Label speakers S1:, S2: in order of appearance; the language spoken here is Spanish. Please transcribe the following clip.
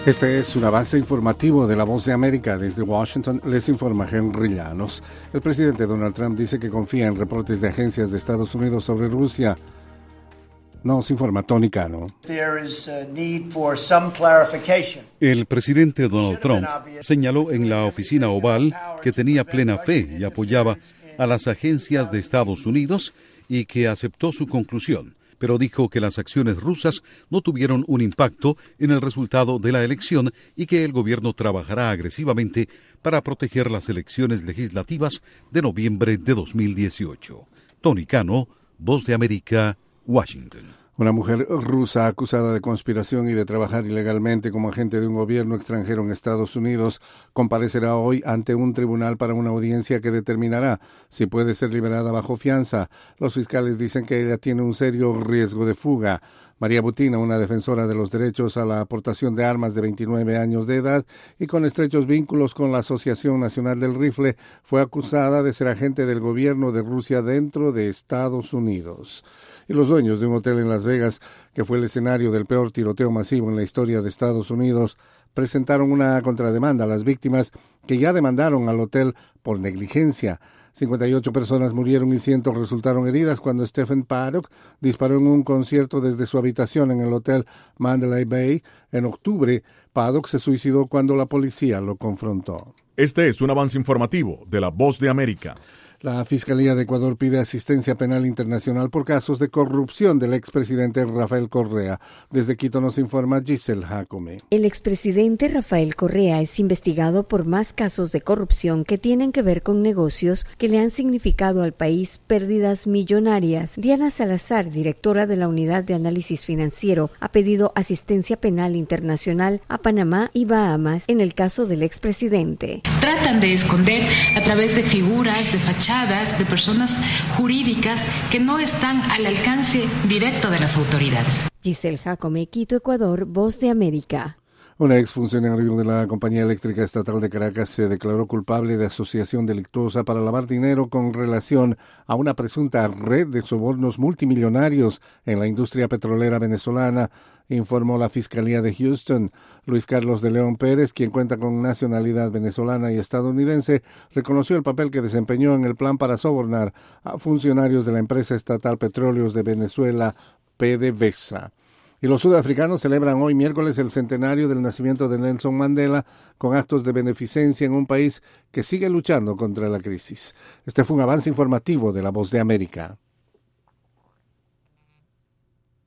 S1: Este es un avance informativo de La Voz de América. Desde Washington les informa Henry Llanos. El presidente Donald Trump dice que confía en reportes de agencias de Estados Unidos sobre Rusia. Nos informa Tony Cano.
S2: El presidente Donald Trump señaló en la oficina oval que tenía plena fe y apoyaba a las agencias de Estados Unidos y que aceptó su conclusión, pero dijo que las acciones rusas no tuvieron un impacto en el resultado de la elección y que el gobierno trabajará agresivamente para proteger las elecciones legislativas de noviembre de 2018. Tony Cano, Voz de América, Washington.
S1: Una mujer rusa acusada de conspiración y de trabajar ilegalmente como agente de un gobierno extranjero en Estados Unidos comparecerá hoy ante un tribunal para una audiencia que determinará si puede ser liberada bajo fianza. Los fiscales dicen que ella tiene un serio riesgo de fuga. María Butina, una defensora de los derechos a la aportación de armas de 29 años de edad y con estrechos vínculos con la Asociación Nacional del Rifle, fue acusada de ser agente del gobierno de Rusia dentro de Estados Unidos. Y los dueños de un hotel en Las Vegas, que fue el escenario del peor tiroteo masivo en la historia de Estados Unidos, presentaron una contrademanda a las víctimas que ya demandaron al hotel por negligencia. 58 personas murieron y cientos resultaron heridas cuando Stephen Paddock disparó en un concierto desde su habitación en el hotel Mandalay Bay. En octubre, Paddock se suicidó cuando la policía lo confrontó.
S3: Este es un avance informativo de La Voz de América.
S1: La Fiscalía de Ecuador pide asistencia penal internacional por casos de corrupción del expresidente Rafael Correa. Desde Quito nos informa Giselle Jacome.
S4: El expresidente Rafael Correa es investigado por más casos de corrupción que tienen que ver con negocios que le han significado al país pérdidas millonarias. Diana Salazar, directora de la Unidad de Análisis Financiero, ha pedido asistencia penal internacional a Panamá y Bahamas en el caso del expresidente.
S5: Tratan de esconder a través de figuras, de fachadas, de personas jurídicas que no están al alcance directo de las autoridades.
S4: Giselle Jacome, Quito, Ecuador, Voz de América.
S1: Un exfuncionario de la Compañía Eléctrica Estatal de Caracas se declaró culpable de asociación delictuosa para lavar dinero con relación a una presunta red de sobornos multimillonarios en la industria petrolera venezolana, informó la Fiscalía de Houston. Luis Carlos de León Pérez, quien cuenta con nacionalidad venezolana y estadounidense, reconoció el papel que desempeñó en el plan para sobornar a funcionarios de la empresa estatal Petróleos de Venezuela, PDVSA. Y los sudafricanos celebran hoy miércoles el centenario del nacimiento de Nelson Mandela con actos de beneficencia en un país que sigue luchando contra la crisis. Este fue un avance informativo de La Voz de América.